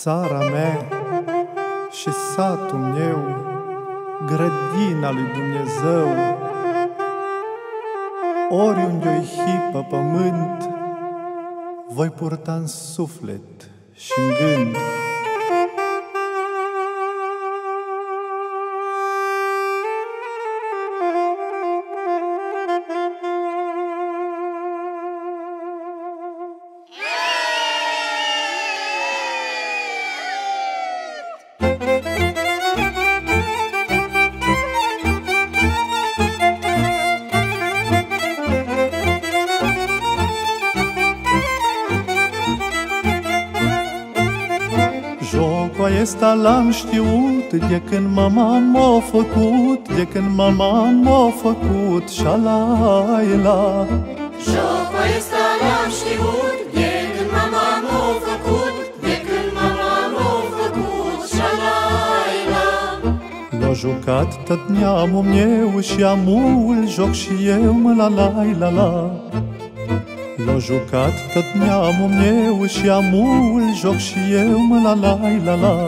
Țara mea și satul meu, grădina lui Dumnezeu, oriunde-o hi pe pământ, voi purta în suflet și în gând. Jocul ăsta l-am știut de când mama m-a făcut, de când mama m-a făcut șalaila. Jocul ăsta l-am știut de când mama m-a făcut, de când mama m-a făcut șalaila. L-a jucat tot neamul meu și amul joc și eu mă la. L-a jucat tot neamul meu și amul joc și eu mă la.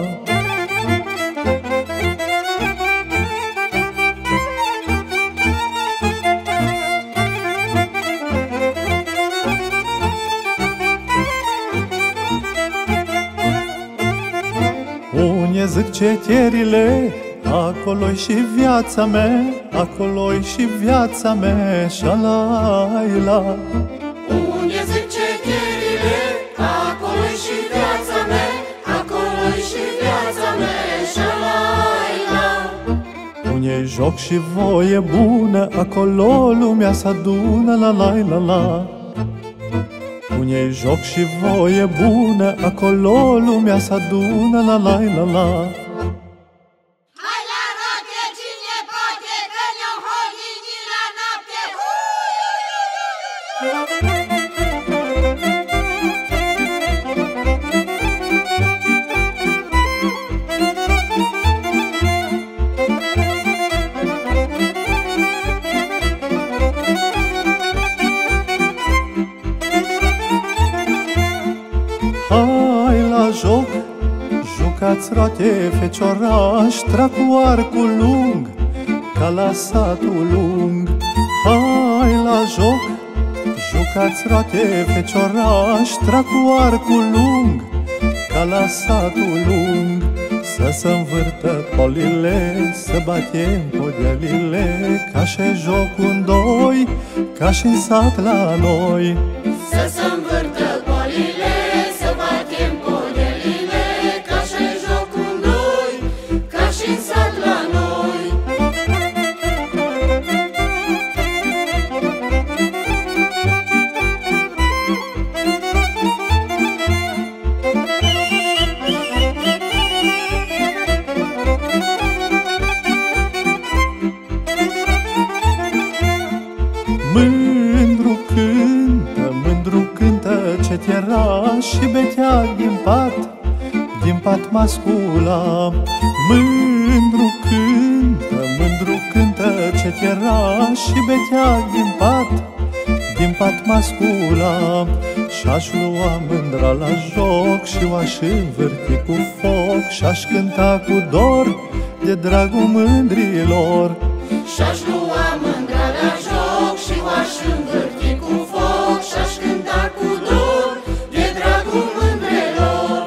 Unii zic cetierile, acolo-i și viața mea, acolo-i și viața mea, șalaila. Unii zic cetierile, acolo-i și viața mea, acolo-i și viața mea, șalaila. Unii joc și voie bună, acolo lumea s-adună, la. Unii joc și voie bună, acolo lumea s-adună, la. Hai la roate, cine poate, că ne-o hodini la noapte. Hai la joc, jucați roate, feciorași, trag cu arcul lung, ca la satul lung. Hai la joc, jucați roate, feciorași, trag cu arcul lung, ca la satul lung. Să se învârtă polile, să batem podelile, ca și jocul doi, ca și în sat la noi. Să se învârtă polile, să batem podelile, ca și jocul doi, ca și în sat la noi. Mândru cântă cetieraș și beteag din pat mascula. Mândru cântă cetieraș și beteag din pat mascula. Și-aș lua mândra la joc și o-aș învârti cu foc, și-aș cânta cu dor de dragul mândrilor. Și-aș lua mândra la joc și o-aș învârti cu foc, și-aș cânta cu dor de dragul mândrelor.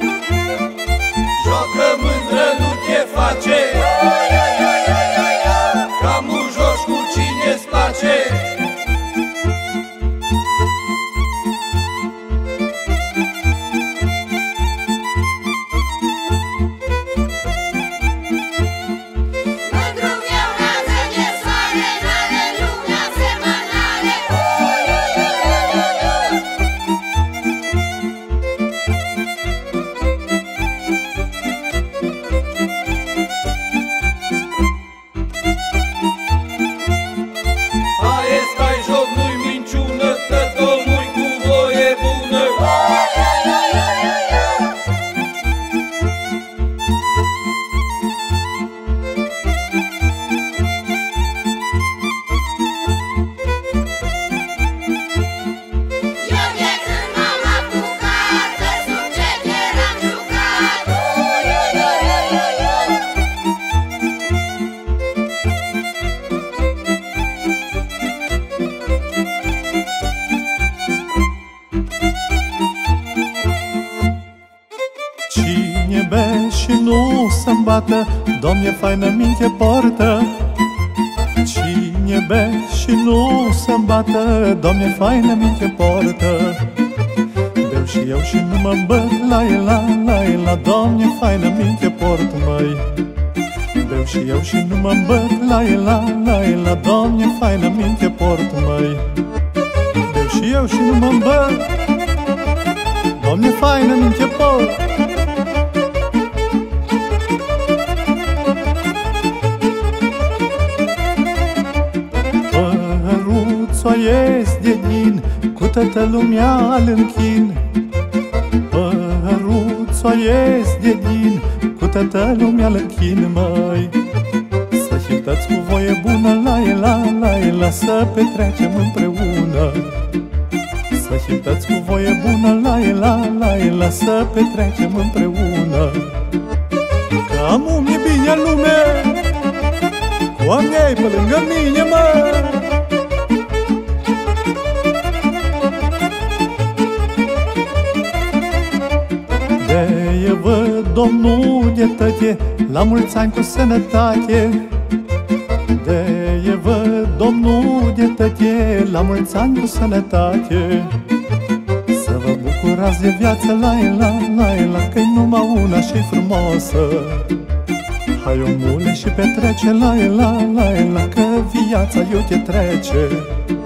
Joacă mândră, nu te face Cine bea și nu se-mi bată, Doamne, faină minte portă. Cine bea și nu se-mi bată, Doamne, faină minte portă. Beau și eu și nu mă băt, la, Doamne, faină minte port, măi. Beau și eu și nu mă băt, la, Doamne, faină minte port, măi. Beau și eu și nu mă băt, Doamne, faină minte port. Păruț-o ies de din, cu toată lumea îl închin. Păruț-o ies de din, cu toată lumea îl închin, măi. Să hitați cu voie bună, la, să petrecem împreună. Să hitați cu voie bună, la, să petrecem împreună. Că am umni bine în lume, cu am ei pe lângă mine, mă. De-aia văd, Domnul de tătie, la mulți ani cu sănătate. De-aia văd, Domnul de tătie, la mulți ani cu sănătate. Să vă bucurați de viață, la, că-i numai una și frumoasă. Hai, omule, și petrece, la, că viața eu te trece.